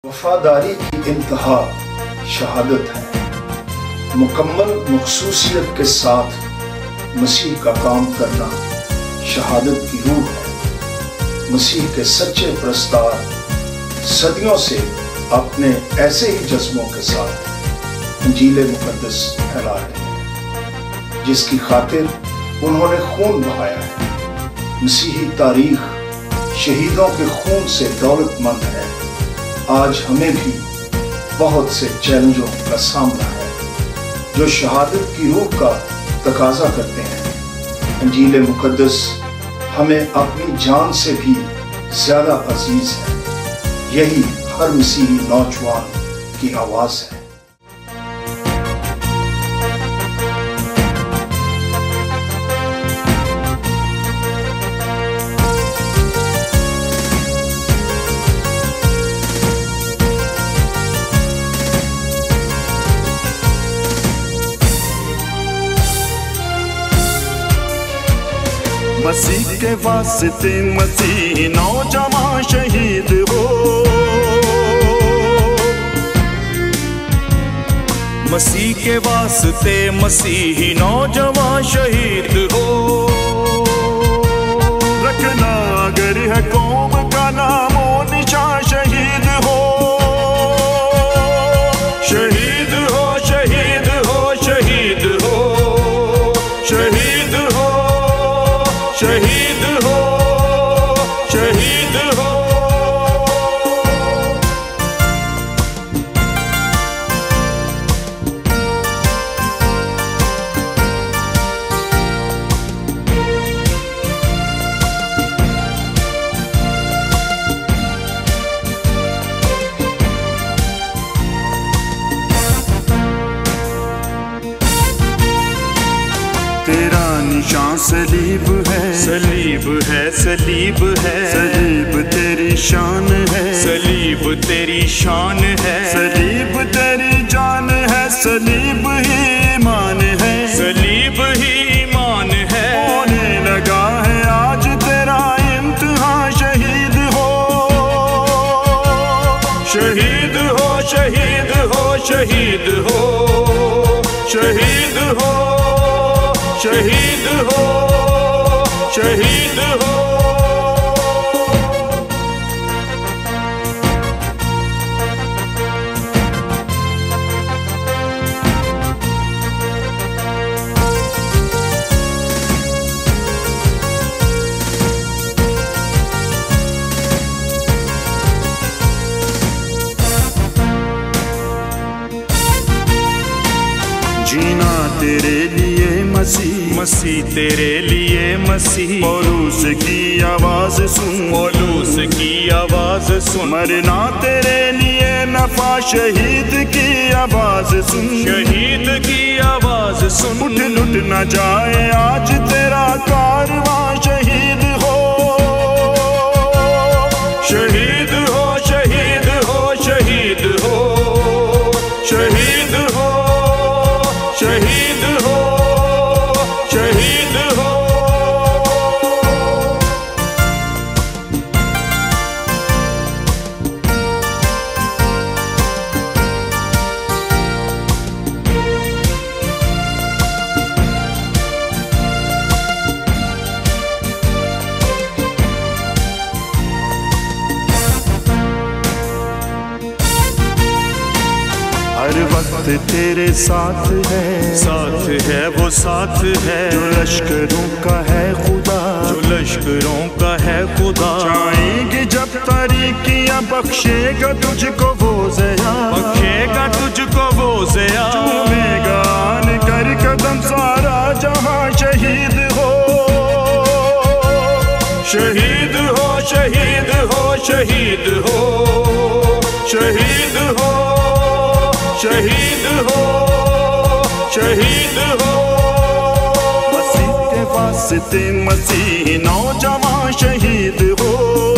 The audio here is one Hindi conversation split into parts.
वफादारी की इंतहा शहादत है। मुकम्मल मखसूसियत के साथ मसीह का काम करना शहादत की रूह है। मसीह के सच्चे प्रस्तार सदियों से अपने ऐसे ही जज्बों के साथ इंजील मुकद्दस फैला रहे हैं, जिसकी खातिर उन्होंने खून बहाया है। मसीही तारीख शहीदों के खून से दौलतमंद है। आज हमें भी बहुत से चैलेंजों का सामना है जो शहादत की रूह का तकाजा करते हैं। इंजील मुकद्दस हमें अपनी जान से भी ज्यादा अजीज है। यही हर मसीही नौजवान की आवाज है। मसीह के वास्ते मसीह नौजवान शहीद हो। मसीह के वास्ते मसीह नौजवान शहीद हो। रखना अगर है कौम का नामो निशान शहीद हो। शहीद हो शहीद हो शहीद हो शहीद हो शहीद हो शहीद हो। तेरा निशान सलीब है, सलीब है, सलीब है, सलीब तेरी शान है, सलीब तेरी शान है, सलीब तेरी जान है, सलीब ही ईमान है, सलीब ही ईमान है। होने लगा है आज तेरा इम्तिहान शहीद हो। शहीद हो शहीद हो शहीद हो शहीद हो शहीद हो शहीद हो। जीना तेरे लिए मसीह, मसीह तेरे लिए मसीह। पौलुस की आवाज सुन, पौलुस की आवाज सुन। मरना तेरे लिए नफा, शहीद की आवाज सुन, शहीद की आवाज सुन। उठ लुट न जाए आज तेरा कारवां शहीद हो। शहीद हो शहीद हो शहीद हो शहीद हो शहीद हो शहीद हो। हर वक्त तेरे साथ है वो साथ है। जो लश्करों का है खुदा, जो लश्करों का है खुदा। चाहेंगे जब तारीकियां बख्शेगा तुझको वो ज़या, बख्शेगा तुझको वो ज़या। झूमेगा आन कर कदम सारा जहां शहीद हो। शहीद हो शहीद हो शहीद हो शहीद हो शहीद हो शहीद हो। मसीह के वास्ते मसीह नौजवान शहीद हो।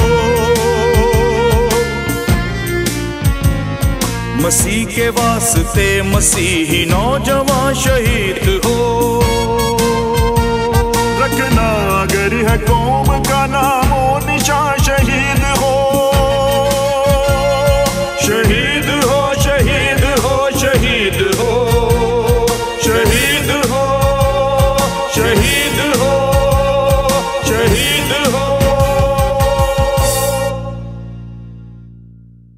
मसीह के वास्ते मसीह नौजवान शहीद हो। रखना अगर है कौम का नामो निशान शहीद हो। शहीद हो